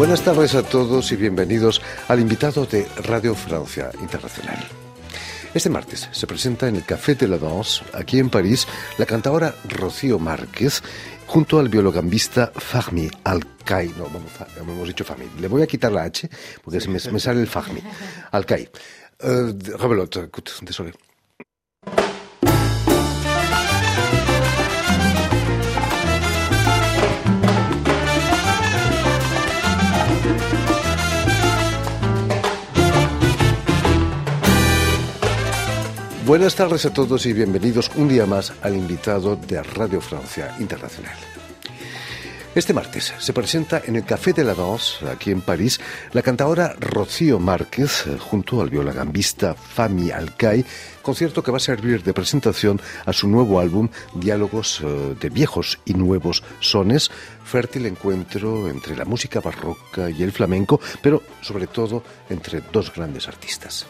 Buenas tardes a todos y bienvenidos al invitado de Radio Francia Internacional. Este martes se presenta en el Café de la Danse, aquí en París, la cantadora Rocío Márquez, junto al viologambista Fahmi Al-Kay. No, hemos dicho Fahmi. Le voy a quitar la H porque me sale el Fahmi. Al-Kay. Rebelote, écoute, désolé. Buenas tardes a todos y bienvenidos un día más al invitado de Radio Francia Internacional. Este martes se presenta en el Café de la Danse, aquí en París, la cantadora Rocío Márquez, junto al violagambista Fahmi Al-Kay, concierto que va a servir de presentación a su nuevo álbum Diálogos de viejos y nuevos sones, fértil encuentro entre la música barroca y el flamenco, pero sobre todo entre dos grandes artistas.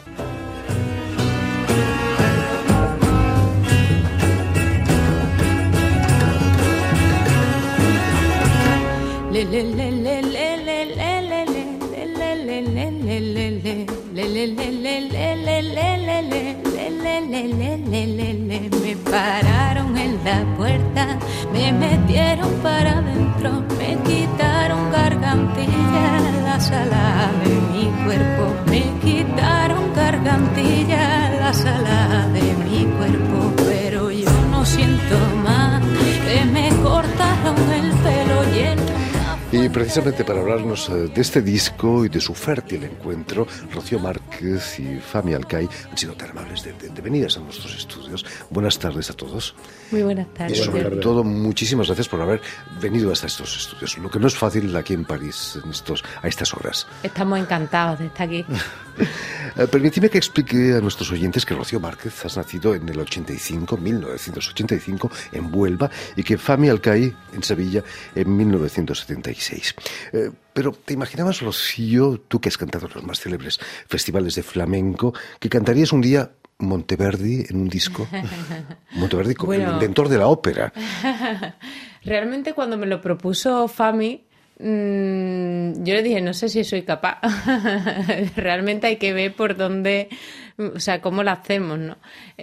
Me pararon en la puerta, me metieron para adentro, me quitaron gargantilla, la sala de mi cuerpo, me quitaron gargantilla, la sala de mi cuerpo, pero yo no siento más que me cortaron el pelo lleno. Y precisamente para hablarnos de este disco y de su fértil encuentro, Rocío Márquez y Fahmi Al-Kay han sido tan amables de venir a nuestros estudios. Buenas tardes a todos. Muy buenas tardes. Y sobre todo, muchísimas gracias por haber venido hasta estos estudios, lo que no es fácil aquí en París a estas horas. Estamos encantados de estar aquí. Permíteme que explique a nuestros oyentes que Rocío Márquez has nacido en el 1985, en Huelva, y que Fahmi Al-Kay en Sevilla en 1976. Pero ¿te imaginabas, Rocío, tú que has cantado en los más célebres festivales de flamenco, que cantarías un día Monteverdi en un disco? Monteverdi, como el inventor de la ópera. Realmente cuando me lo propuso Fahmi, yo le dije, no sé si soy capaz. Realmente hay que ver por dónde, o sea, cómo lo hacemos, ¿no?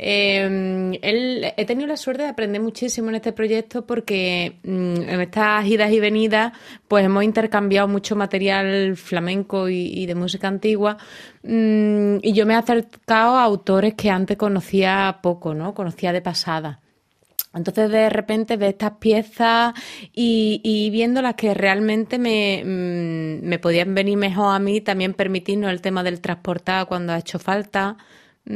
He tenido la suerte de aprender muchísimo en este proyecto porque en estas idas y venidas pues hemos intercambiado mucho material flamenco y de música antigua, y yo me he acercado a autores que antes conocía poco, ¿no? Conocía de pasada. Entonces de repente ves estas piezas y viendo las que realmente me podían venir mejor a mí, también permitirnos el tema del transportar cuando ha hecho falta. Es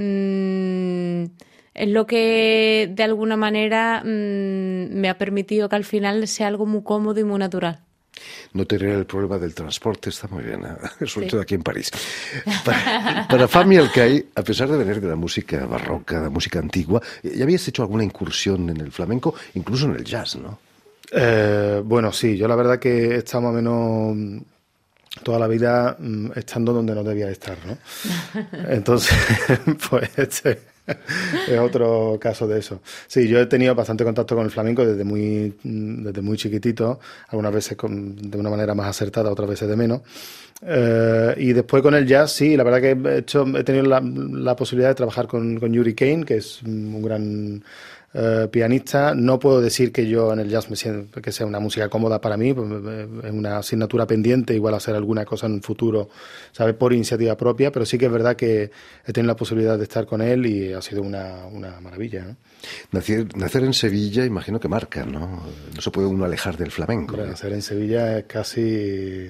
lo que de alguna manera me ha permitido que al final sea algo muy cómodo y muy natural. No tener el problema del transporte está muy bien, sobre todo aquí en París. Para Fahmi Al-Kay, a pesar de venir de la música barroca, de la música antigua, ¿ya habías hecho alguna incursión en el flamenco, incluso en el jazz, no? Bueno, sí, yo la verdad que he estado más o menos toda la vida estando donde no debía estar, ¿no? Entonces, pues es otro caso de eso. Sí, yo he tenido bastante contacto con el flamenco desde muy chiquitito, algunas veces de una manera más acertada, otras veces de menos. Y después con el jazz, sí, la verdad que he tenido la posibilidad de trabajar con Yuri Kane, que es un gran pianista. No puedo decir que yo en el jazz me siento que sea una música cómoda para mí, es una asignatura pendiente, igual hacer alguna cosa en un futuro, ¿sabes? Por iniciativa propia, pero sí que es verdad que he tenido la posibilidad de estar con él y ha sido una maravilla, ¿no? Nacer en Sevilla, imagino que marca, ¿no? No se puede uno alejar del flamenco. Bueno, nacer en Sevilla es casi...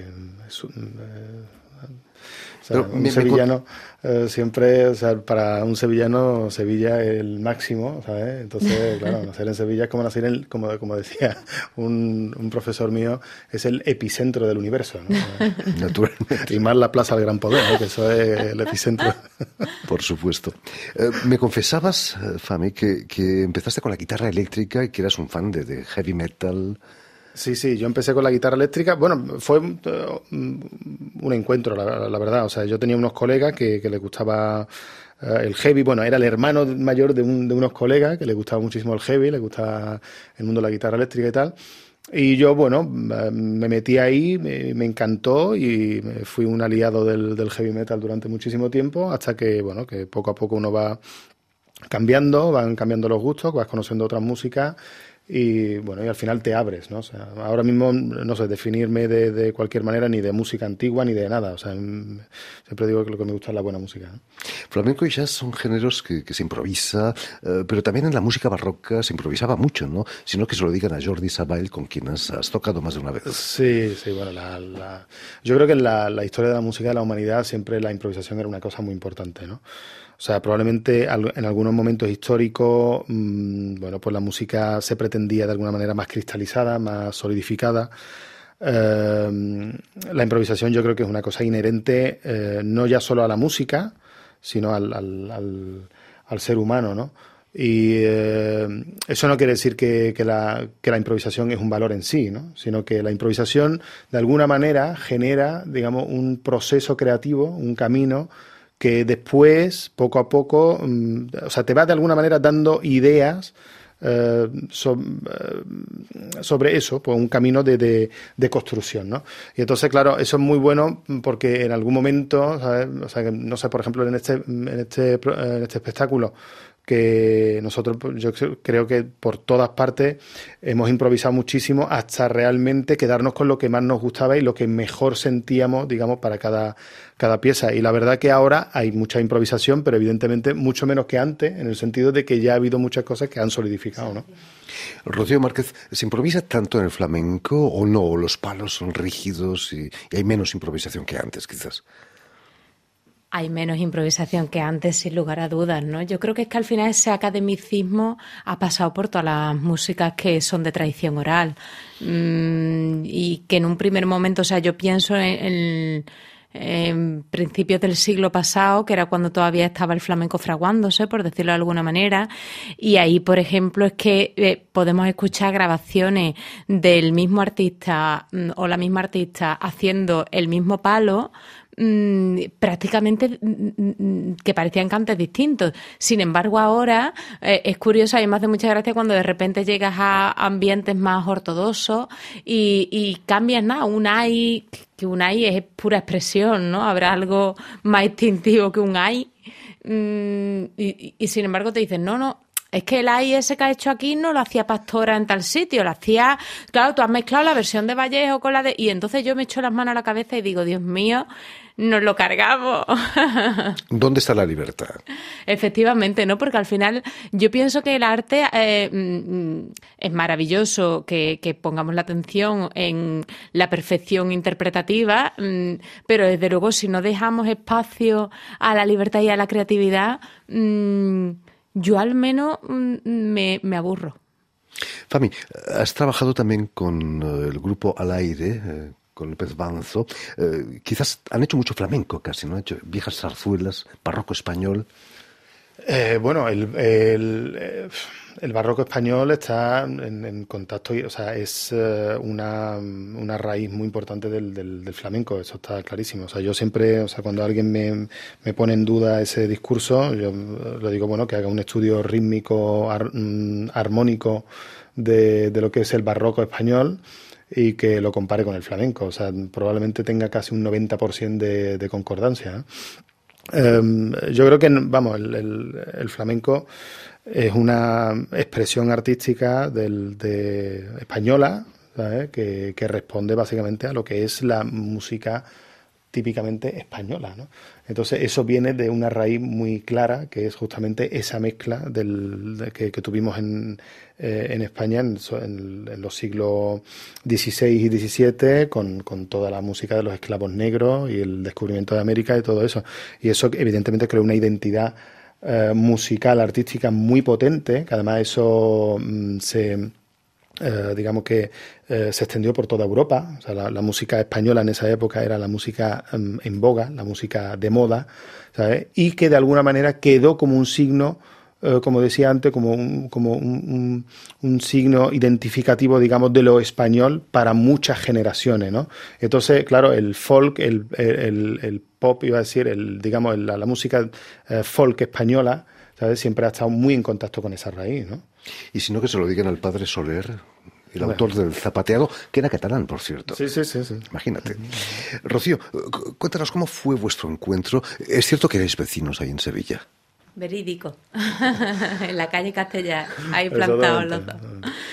O sea, un sevillano siempre, o sea, para un sevillano Sevilla es el máximo, ¿sabes? Entonces, claro, nacer en Sevilla es como nacer como decía un profesor mío, es el epicentro del universo, ¿no? Naturalmente. Y más la Plaza del Gran Poder, ¿no? Que eso es el epicentro. Por supuesto. Me confesabas, Fahmi, que empezaste con la guitarra eléctrica y que eras un fan de heavy metal. Sí, yo empecé con la guitarra eléctrica. Bueno, fue un encuentro, la verdad. O sea, yo tenía unos colegas que les gustaba el heavy. Bueno, era el hermano mayor de unos colegas que les gustaba muchísimo el heavy, les gustaba el mundo de la guitarra eléctrica y tal. Y yo, bueno, me metí ahí, me encantó y fui un aliado del heavy metal durante muchísimo tiempo, hasta que, bueno, que poco a poco uno va cambiando, van cambiando los gustos, vas conociendo otras músicas y, bueno, y al final te abres, ¿no? O sea, ahora mismo no sé definirme de cualquier manera ni de música antigua ni de nada. O sea, siempre digo que lo que me gusta es la buena música, ¿no? Flamenco y jazz son géneros que se improvisa, pero también en la música barroca se improvisaba mucho, ¿no? Sino que se lo digan a Jordi Savall, con quien has tocado más de una vez. Sí, bueno, yo creo que en la historia de la música de la humanidad siempre la improvisación era una cosa muy importante, ¿no? O sea, probablemente en algunos momentos históricos, bueno, pues la música se pretendía de alguna manera más cristalizada, más solidificada. La improvisación yo creo que es una cosa inherente no ya solo a la música, sino al ser humano, ¿no? Y eso no quiere decir que la improvisación es un valor en sí, ¿no? Sino que la improvisación de alguna manera genera, digamos, un proceso creativo, un camino que después, poco a poco, o sea, te va de alguna manera dando ideas sobre eso, pues un camino de construcción, ¿no? Y entonces, claro, eso es muy bueno porque en algún momento, ¿sabes? O sea, que, no sé, por ejemplo, en este espectáculo, que nosotros, yo creo que por todas partes hemos improvisado muchísimo hasta realmente quedarnos con lo que más nos gustaba y lo que mejor sentíamos, digamos, para cada pieza. Y la verdad que ahora hay mucha improvisación, pero evidentemente mucho menos que antes, en el sentido de que ya ha habido muchas cosas que han solidificado, ¿no? Rocío Márquez, ¿se improvisa tanto en el flamenco o no? ¿O los palos son rígidos y hay menos improvisación que antes, quizás? Hay menos improvisación que antes, sin lugar a dudas, ¿no? Yo creo que es que al final ese academicismo ha pasado por todas las músicas que son de tradición oral. Y que en un primer momento, o sea, yo pienso en principios del siglo pasado, que era cuando todavía estaba el flamenco fraguándose, por decirlo de alguna manera, y ahí, por ejemplo, es que podemos escuchar grabaciones del mismo artista o la misma artista haciendo el mismo palo, prácticamente que parecían cantes distintos. Sin embargo, ahora es curioso, a mí me hace mucha gracia cuando de repente llegas a ambientes más ortodoxos y cambias nada, un ay es pura expresión, ¿no? Habrá algo más instintivo que un ay, y sin embargo te dicen, no, es que el ay ese que ha hecho aquí no lo hacía Pastora en tal sitio, lo hacía, claro, tú has mezclado la versión de Vallejo con la de... Y entonces yo me echo las manos a la cabeza y digo, Dios mío, nos lo cargamos. ¿Dónde está la libertad? Efectivamente, ¿no? Porque al final yo pienso que el arte es maravilloso que pongamos la atención en la perfección interpretativa, pero desde luego si no dejamos espacio a la libertad y a la creatividad, yo al menos me aburro. Fami, has trabajado también con el grupo Al Aire, con López Banzo. Quizás han hecho mucho flamenco casi, ¿no? Han hecho viejas zarzuelas, barroco español. Bueno, el barroco español está en contacto, o sea, es una raíz muy importante del flamenco, eso está clarísimo. O sea, yo siempre, o sea, cuando alguien me pone en duda ese discurso, yo le digo, bueno, que haga un estudio rítmico, armónico de lo que es el barroco español y que lo compare con el flamenco. O sea, probablemente tenga casi un 90% de concordancia, ¿eh? Yo creo que, vamos, el flamenco es una expresión artística española, ¿sabes? Que responde básicamente a lo que es la música típicamente española, ¿no? Entonces eso viene de una raíz muy clara, que es justamente esa mezcla que tuvimos en España en los siglos XVI y XVII con toda la música de los esclavos negros y el descubrimiento de América y todo eso. Y eso evidentemente creó una identidad musical, artística muy potente, que además eso digamos que se extendió por toda Europa. O sea, la música española en esa época era la música en boga, la música de moda, ¿sabes? Y que de alguna manera quedó como un signo, como decía antes, como un signo identificativo, digamos, de lo español para muchas generaciones, ¿no? Entonces, claro, el folk, el pop, iba a decir, digamos, la música folk española, ¿sabes? Siempre ha estado muy en contacto con esa raíz, ¿no? Y si no, que se lo digan al padre Soler el autor del Zapateado, que era catalán, por cierto. Sí. Imagínate. Rocío, cuéntanos cómo fue vuestro encuentro. Es cierto que erais vecinos ahí en Sevilla. Verídico. En la calle Castellar, ahí plantados los dos.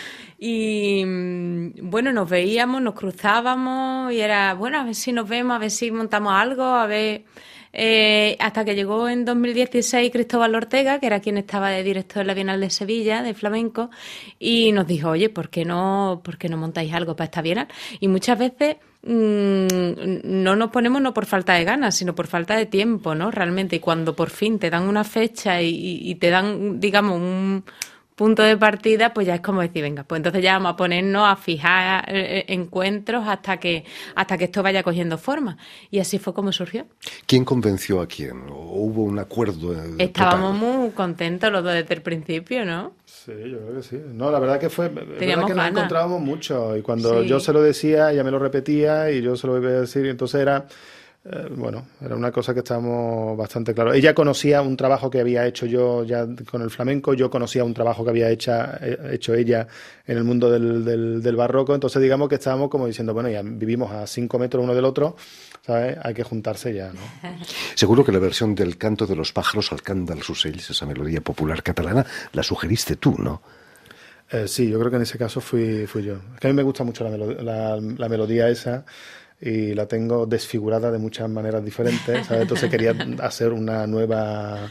Y bueno, nos veíamos, nos cruzábamos y era, bueno, a ver si nos vemos, a ver si montamos algo, a ver... hasta que llegó en 2016 Cristóbal Ortega, que era quien estaba de director de la Bienal de Sevilla, de flamenco, y nos dijo, oye, ¿por qué no montáis algo para esta Bienal? Y muchas veces no nos ponemos no por falta de ganas, sino por falta de tiempo, ¿no? Realmente, y cuando por fin te dan una fecha y te dan, digamos, un punto de partida, pues ya es como decir, venga, pues entonces ya vamos a ponernos a fijar encuentros hasta que esto vaya cogiendo forma. Y así fue como surgió. ¿Quién convenció a quién? ¿O hubo un acuerdo? Estábamos muy contentos los dos desde el principio, ¿no? Sí, yo creo que sí. No, la verdad que Teníamos que nos ganas. encontrábamos mucho. Y cuando yo se lo decía, ella me lo repetía y yo se lo iba a decir. Y entonces era... era una cosa que estábamos bastante claros. Ella conocía un trabajo que había hecho yo ya con el flamenco, yo conocía un trabajo que había hecho ella en el mundo del barroco, entonces digamos que estábamos como diciendo, bueno, ya vivimos a 5 metros uno del otro, ¿sabes? Hay que juntarse ya, ¿no? Seguro que la versión del canto de los pájaros al cant dels ocells, esa melodía popular catalana, la sugeriste tú, ¿no? Sí, yo creo que en ese caso fui yo. Es que a mí me gusta mucho la melodía esa, y la tengo desfigurada de muchas maneras diferentes, ¿sabes? Entonces quería hacer una nueva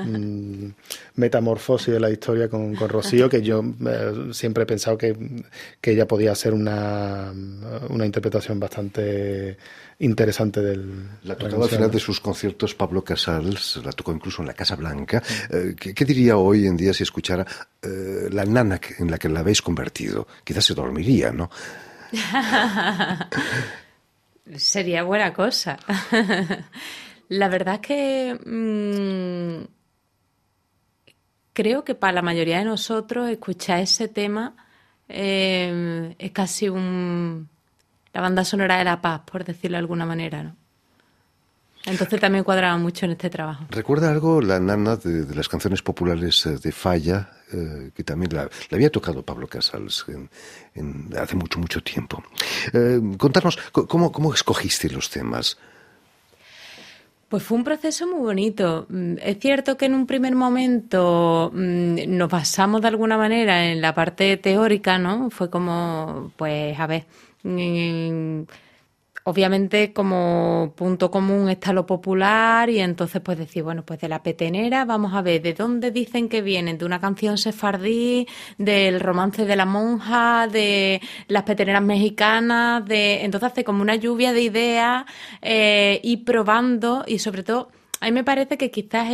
metamorfosis de la historia con Rocío, que yo siempre he pensado que ella podía hacer una interpretación bastante interesante del... La tocaba al final de sus conciertos Pablo Casals, la tocó incluso en la Casa Blanca. ¿Qué diría hoy en día si escuchara la nana en la que la habéis convertido? Quizás se dormiría, ¿no? Sería buena cosa. La verdad es que creo que para la mayoría de nosotros escuchar ese tema es casi la banda sonora de la paz, por decirlo de alguna manera, ¿no? Entonces también cuadraba mucho en este trabajo. ¿Recuerda algo la nana de las canciones populares de Falla, que también la había tocado Pablo Casals hace mucho tiempo? Contarnos, ¿cómo escogiste los temas? Pues fue un proceso muy bonito. Es cierto que en un primer momento nos basamos de alguna manera en la parte teórica, ¿no? Fue como, pues, a ver... obviamente como punto común está lo popular y entonces pues decir, bueno, pues de la petenera vamos a ver de dónde dicen que vienen, de una canción sefardí, del romance de la monja, de las peteneras mexicanas, entonces hace como una lluvia de ideas y probando y sobre todo, a mí me parece que quizás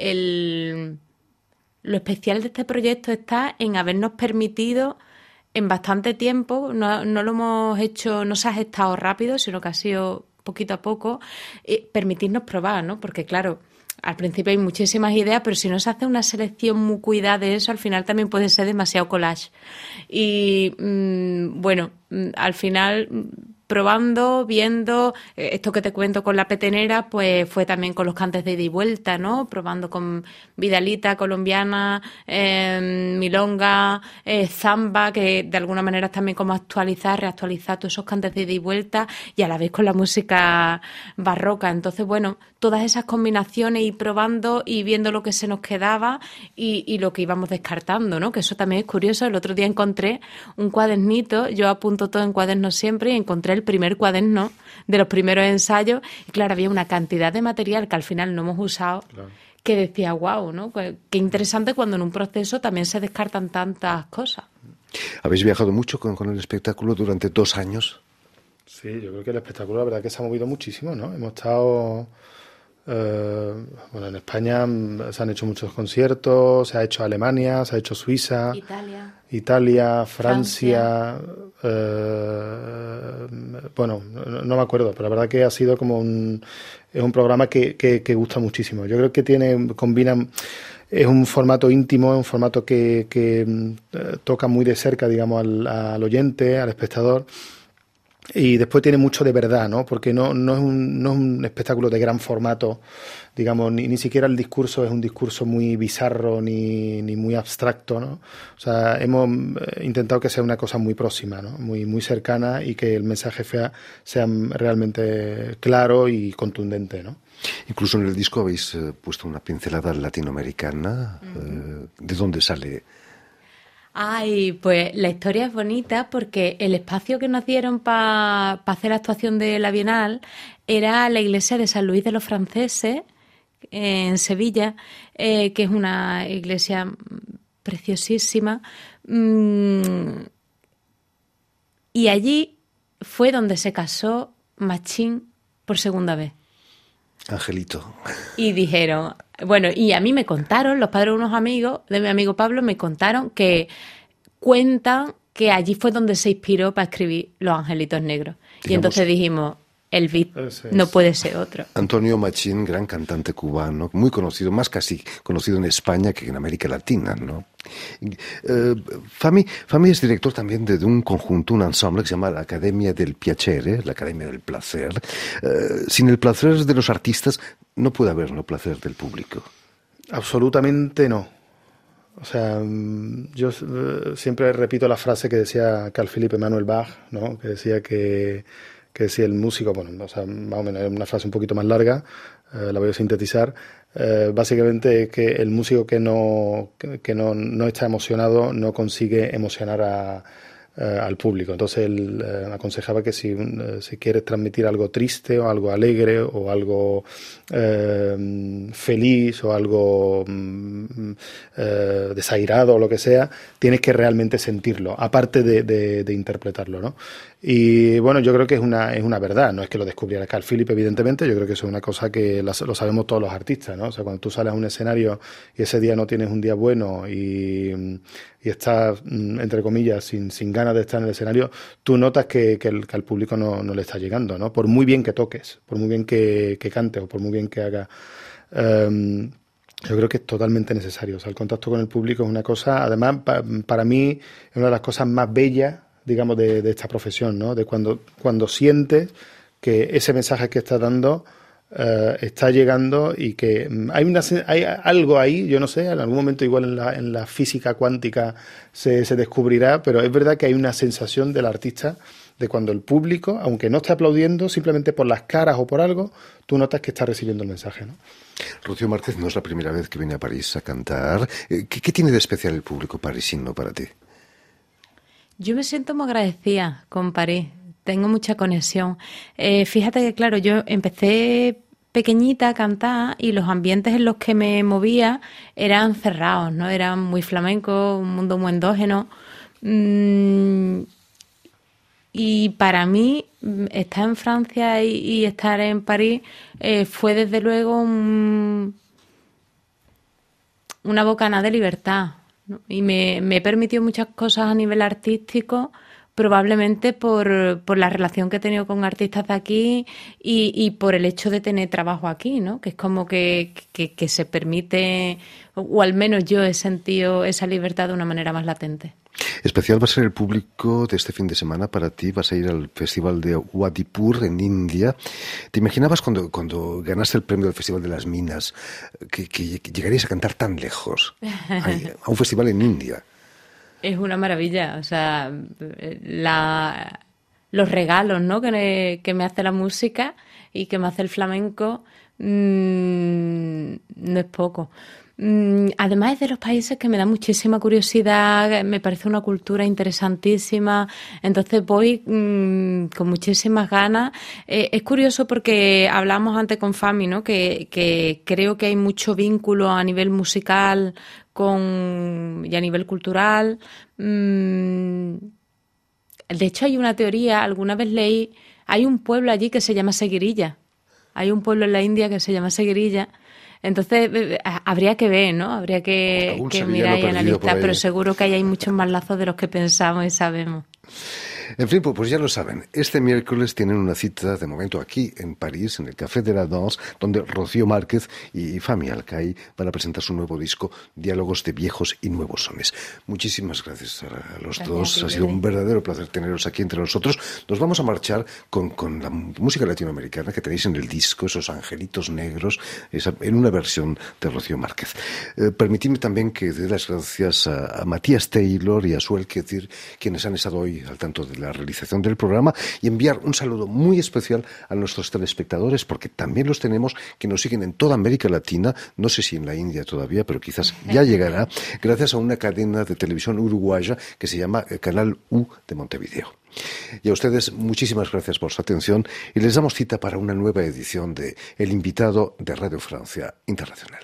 lo especial de este proyecto está en habernos permitido en bastante tiempo, no lo hemos hecho, no se ha gestado rápido, sino que ha sido poquito a poco, permitirnos probar, ¿no? Porque claro, al principio hay muchísimas ideas, pero si no se hace una selección muy cuidada de eso, al final también puede ser demasiado collage. Y bueno, al final... probando, viendo, esto que te cuento con la petenera, pues fue también con los cantes de ida y vuelta, ¿no? Probando con vidalita colombiana, milonga, zamba, que de alguna manera es también como reactualizar todos esos cantes de ida y vuelta y a la vez con la música barroca. Entonces, bueno, todas esas combinaciones y probando y viendo lo que se nos quedaba y lo que íbamos descartando, ¿no? Que eso también es curioso. El otro día encontré un cuadernito, yo apunto todo en cuadernos siempre, y encontré el primer cuaderno de los primeros ensayos y claro, había una cantidad de material que al final no hemos usado, claro, que decía, wow, ¿no? Qué interesante cuando en un proceso también se descartan tantas cosas. ¿Habéis viajado mucho con el espectáculo durante 2 años? Sí, yo creo que el espectáculo la verdad que se ha movido muchísimo, ¿no? Hemos estado... bueno, en España se han hecho muchos conciertos, se ha hecho Alemania, se ha hecho Suiza, Italia, Francia. Bueno, no me acuerdo, pero la verdad que ha sido como es un programa que gusta muchísimo. Yo creo que combina, es un formato íntimo, es un formato que toca muy de cerca, digamos, al oyente, al espectador. Y después tiene mucho de verdad, ¿no? Porque no es un espectáculo de gran formato, digamos, ni siquiera el discurso es un discurso muy bizarro ni muy abstracto, ¿no? O sea, hemos intentado que sea una cosa muy próxima, ¿no? Muy cercana, y que el mensaje sea realmente claro y contundente, ¿no? Incluso en el disco habéis puesto una pincelada latinoamericana. ¿De dónde sale? Ay, pues la historia es bonita porque el espacio que nos dieron para hacer la actuación de la Bienal era la iglesia de San Luis de los Franceses, en Sevilla, que es una iglesia preciosísima. Y allí fue donde se casó Machín por segunda vez. Angelito. Y dijeron, bueno, y a mí me contaron, los padres de unos amigos, de mi amigo Pablo, me contaron que cuentan que allí fue donde se inspiró para escribir Los Angelitos Negros. Digamos, y entonces dijimos, el beat no puede ser otro. Antonio Machín, gran cantante cubano, muy conocido, más casi conocido en España que en América Latina, ¿no? Fami es director también de un conjunto, un ensemble que se llama la Academia del Piacere, la Academia del Placer. Sin el placer de los artistas no puede haber el placer del público. Absolutamente no. O sea, yo siempre repito la frase que decía Carl Philipp Emanuel Bach, ¿no? Que decía que si el músico, bueno, o sea, más o menos es una frase un poquito más larga, la voy a sintetizar, básicamente que el músico que no está emocionado no consigue emocionar al público. Entonces él aconsejaba que si quieres transmitir algo triste o algo alegre o algo feliz o algo desairado o lo que sea, tienes que realmente sentirlo, aparte de interpretarlo, ¿no? Y bueno, yo creo que es una verdad, no es que lo descubriera Carl Philipp, evidentemente, yo creo que eso es una cosa que lo sabemos todos los artistas, ¿no? O sea, cuando tú sales a un escenario y ese día no tienes un día bueno y estás, entre comillas, sin ganas de estar en el escenario, tú notas que al público no le está llegando, ¿no? Por muy bien que toques, por muy bien que cantes o por muy bien que hagas. Yo creo que es totalmente necesario. O sea, el contacto con el público es una cosa, además, para mí, es una de las cosas más bellas, digamos, de esta profesión, ¿no? De cuando sientes que ese mensaje que estás dando está llegando y que hay algo ahí, yo no sé, en algún momento igual en la física cuántica se descubrirá, pero es verdad que hay una sensación del artista de cuando el público, aunque no esté aplaudiendo, simplemente por las caras o por algo, tú notas que está recibiendo el mensaje, ¿no? Rocío Márquez no es la primera vez que viene a París a cantar. ¿Qué tiene de especial el público parisino para ti? Yo me siento muy agradecida con París, tengo mucha conexión. Fíjate que, claro, yo empecé pequeñita a cantar y los ambientes en los que me movía eran cerrados, ¿no? Eran muy flamencos, un mundo muy endógeno. Y para mí, estar en Francia y estar en París fue desde luego una bocanada de libertad, ¿no? Y me permitió muchas cosas a nivel artístico, probablemente por la relación que he tenido con artistas de aquí y por el hecho de tener trabajo aquí, ¿no? Que es como que se permite, o al menos yo he sentido esa libertad de una manera más latente. Especial va a ser el público de este fin de semana para ti. Vas a ir al Festival de Udaipur en India. ¿Te imaginabas cuando ganaste el premio del Festival de las Minas que llegarías a cantar tan lejos a un festival en India? Es una maravilla, o sea, los regalos, ¿no? que me hace la música y que me hace el flamenco no es poco. Además es de los países que me da muchísima curiosidad, me parece una cultura interesantísima, entonces voy con muchísimas ganas. Es curioso porque hablamos antes con Fami, ¿no? Que creo que hay mucho vínculo a nivel musical y a nivel cultural. De hecho hay una teoría, alguna vez leí, hay un pueblo allí que se llama Seguirilla, hay un pueblo en la India que se llama Seguirilla. Entonces habría que ver, ¿no? Habría que mirar y analizar, pero seguro que hay muchos más lazos de los que pensamos y sabemos. En fin, pues ya lo saben, este miércoles tienen una cita de momento aquí en París, en el Café de la Danse, donde Rocío Márquez y Fami Alcaí van a presentar su nuevo disco, Diálogos de viejos y nuevos sones. Muchísimas gracias a los dos, ha sido un verdadero placer teneros aquí entre nosotros. Nos vamos a marchar con la música latinoamericana que tenéis en el disco, esos angelitos negros, en una versión de Rocío Márquez. Permitidme también que dé las gracias a Matías Taylor y a Suel Ketir, quienes han estado hoy al tanto de la realización del programa, y enviar un saludo muy especial a nuestros telespectadores, porque también los tenemos que nos siguen en toda América Latina, no sé si en la India todavía, pero quizás ya llegará, gracias a una cadena de televisión uruguaya que se llama Canal U de Montevideo. Y a ustedes muchísimas gracias por su atención y les damos cita para una nueva edición de El Invitado de Radio Francia Internacional.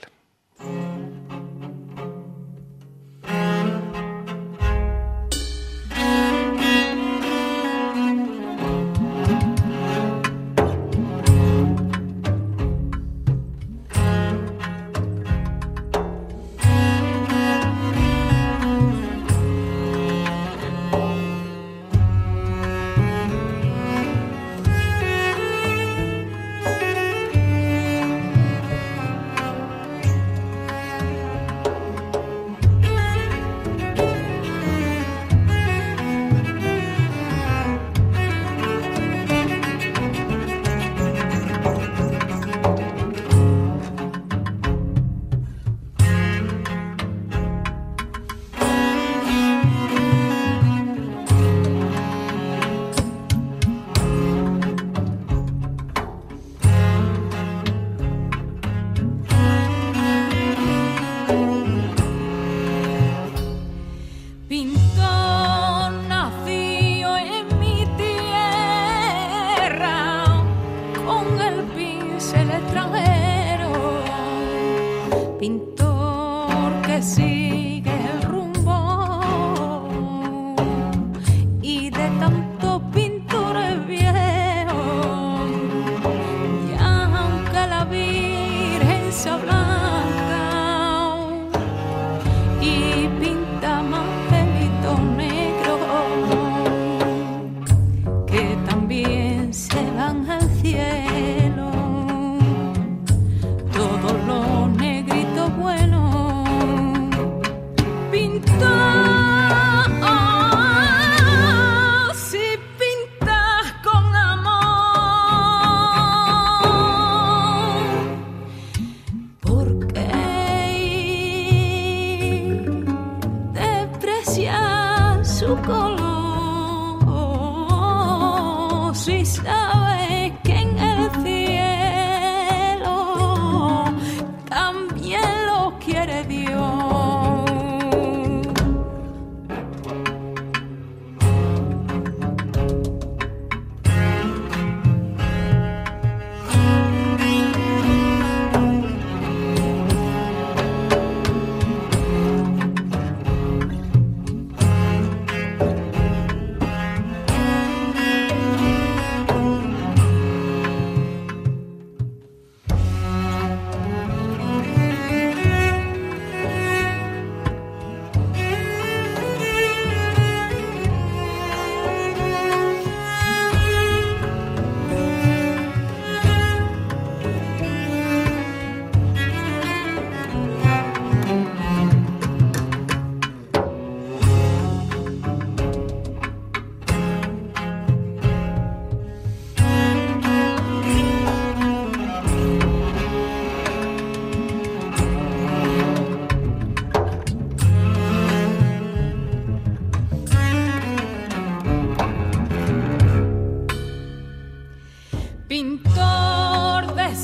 Pintor de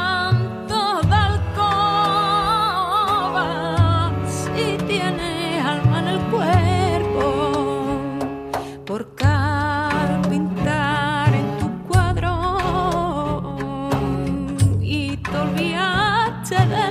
santos de alcoba, si tiene alma en el cuerpo, por pintar en tu cuadro y te olvidaste de